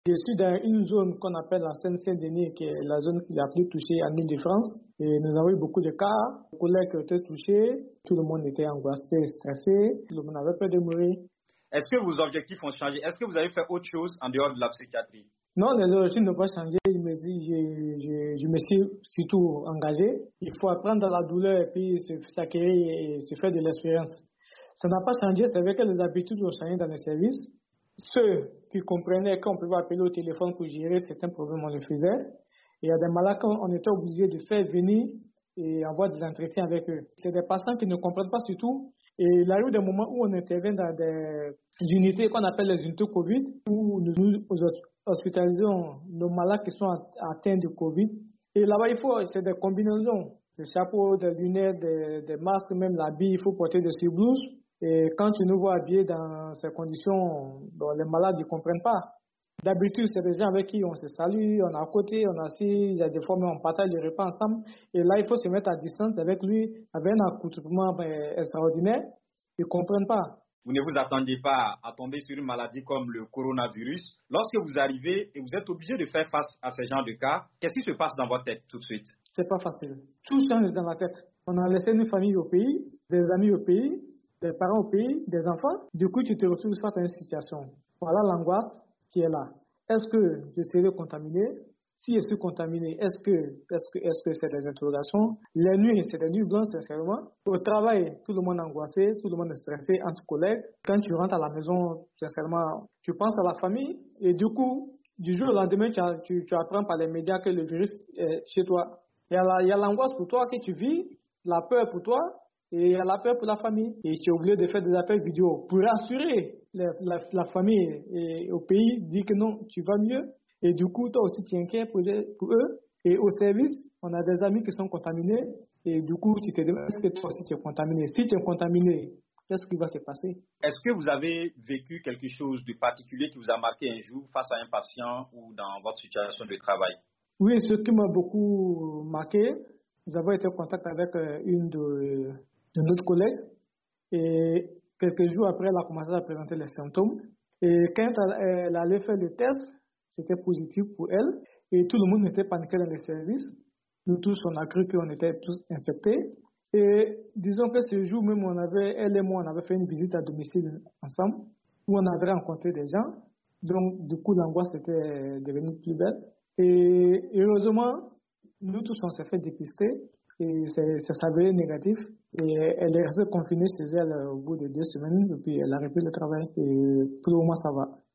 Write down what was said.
Je suis dans une zone qu'on appelle la Seine-Saint-Denis, qui est la zone la plus touchée en Île-de-France. Et nous avons eu beaucoup de cas. Les collègues qui ont été touchés, tout le monde était angoissé, stressé, tout le monde avait peur de mourir. Est-ce que vos objectifs ont changé? Est-ce que vous avez fait autre chose en dehors de la psychiatrie? Non, les objectifs n'ont pas changé. Je me suis surtout engagé. Il faut apprendre dans la douleur et puis s'acquérir et se faire de l'expérience. Ça n'a pas changé. C'est vrai que les habitudes ont changé dans les services. Ceux qui comprenaient qu'on pouvait appeler au téléphone pour gérer certains problèmes, on le faisait. Et il y a des malades qu'on était obligé de faire venir et avoir des entretiens avec eux. C'est des patients qui ne comprennent pas surtout. Et il arrive des moments où on intervient dans des unités qu'on appelle les unités Covid, où nous hospitalisons nos malades qui sont atteints de Covid. Et là-bas, c'est des combinaisons, des chapeaux, des lunettes, des masques, même l'habit, il faut porter des surblouses. Et quand tu nous vois habillés dans ces conditions, bon, les malades ne comprennent pas. D'habitude, c'est des gens avec qui on se salue, on est à côté, on est assis, il y a des fois même on partage les repas ensemble. Et là, il faut se mettre à distance avec lui, avec un accoutrement extraordinaire. Ils ne comprennent pas. Vous ne vous attendiez pas à tomber sur une maladie comme le coronavirus. Lorsque vous arrivez et vous êtes obligé de faire face à ce genre de cas, qu'est-ce qui se passe dans votre tête tout de suite? C'est pas facile. Tout change dans la tête. On a laissé une famille au pays, des amis au pays, des parents au pays, des enfants. Du coup, tu te retrouves face à une situation. Voilà l'angoisse qui est là. Est-ce que je serai contaminé? Si je suis contaminé, est-ce que c'est des interrogations? Les nuits, c'est des nuits blanches, sincèrement. Au travail, tout le monde est angoissé, tout le monde est stressé entre collègues. Quand tu rentres à la maison, sincèrement, tu penses à la famille et du coup, du jour au lendemain, tu apprends par les médias que le virus est chez toi. Il y a l'angoisse pour toi que tu vis, la peur pour toi et il y a la peur pour la famille. Et tu es obligé de faire des appels vidéo pour rassurer la famille et au pays, dire que non, tu vas mieux. Et du coup, toi aussi, tu es inquiet pour eux. Et au service, on a des amis qui sont contaminés. Et du coup, tu te demandes, est-ce que toi aussi tu es contaminé? Si tu es contaminé, qu'est-ce qui va se passer? Est-ce que vous avez vécu quelque chose de particulier qui vous a marqué un jour face à un patient ou dans votre situation de travail? Oui, ce qui m'a beaucoup marqué, nous avons été en contact avec une de notre collègue. Et quelques jours après, elle a commencé à présenter les symptômes. Et quand elle allait faire le test, c'était positif pour elle. Et tout le monde était paniqué dans les services. Nous tous, on a cru qu'on était tous infectés. Et disons que ce jour même, elle et moi, on avait fait une visite à domicile ensemble, où on avait rencontré des gens. Donc, du coup, l'angoisse était devenue plus belle. Et heureusement, nous tous, on s'est fait dépister et ça s'avérait négatif. Et elle est restée confinée chez elle au bout de 2 semaines et puis elle a repris le travail et pour le moment, ça va.